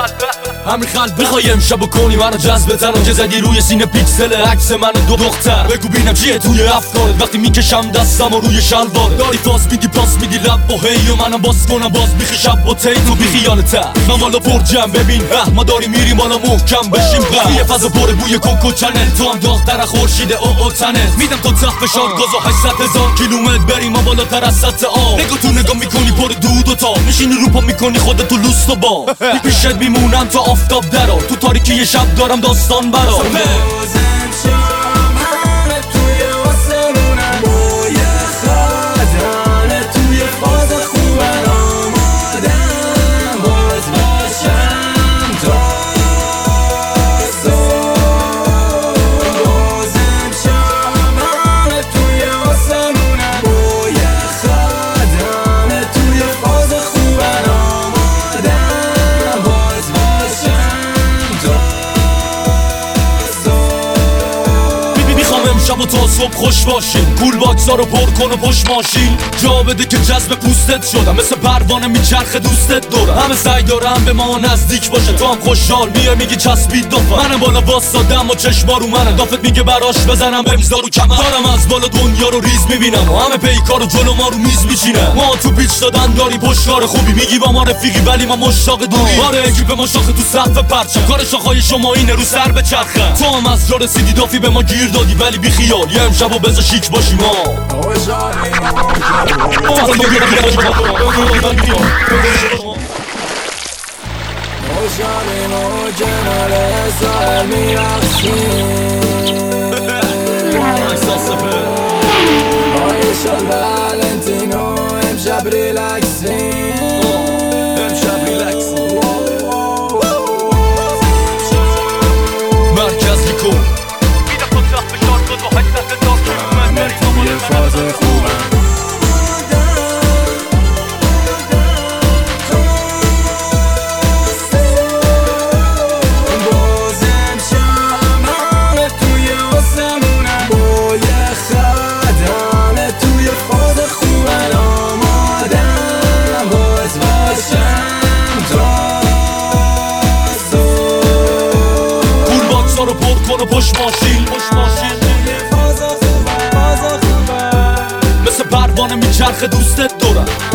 همین خلق بخوای امشب کنی منو جذب تنم که زدی روی سینه پیکسل عکس من دو دختر. بگو بینم چیه توی افکارت وقتی میکشم دستم و روی شلوارت. داری پاس میدی لب و هی و منم باز کنم باز بیخی شب و تی تو بیخی یالتر. من بالا پرجم ببین ما داری میریم بالا محکم بشیم قم. یه فضا پر بوی کوکو چنل تو هم داغ‌تر خورشید او تنت. میدم تا تخت فشار گاز و 800,000 کیلومتر بریم ما بالاتر از سطح آب. نگاه تو نگاه میکنی پر دود و تاب میشینی رو پا میکنی خودتو لوست و با پیشت میمونم تا آفتاب درا. تو تاریکی شب دارم داستان برا. شب و تا صبح خوش باشین. کول باکسا رو پر کن و پشت ماشین. جا بده که جذب پوستت شدم مثل پروانه میچرخه دوستت دورم. همه سعی دارم به ما نزدیک باشه تو هم خوشحال میای میگی چسبید دفعه. منم بالا واسادم و چشما رو منم دافت میگه براش بزنم بمیزا رو کمر. دارم از بالا دنیا رو ریز میبینم و همه پیکار و جلو ما رو میز میچینه. ما تو پیچ دادن داریم پشتکار خوبی میگی با ما رفیقی ولی ما مشتاق دوری. آره اکیپ ما شاخه تو سقف پرچم. کار شاخهای شما اینه رو سر بچرخه. تو هم از جا رسیدی دافی به ما گیر دادی ولی بی خیال یه امشبو بذار شیک باشی ما. خوشحالیم و کنار سر میرقصیم. آیشال والنتینو امشب ریلکسیم. مرکز لیکو یه فاز خوبم. بازم شمعه توی آسمونم با یه خدمه توی فاز خوبم. آمادم باز باشم تا صبح. کول باکسا رو پر کن و پشت ماشین. مثل پروانه میچرخه دوستت دورم.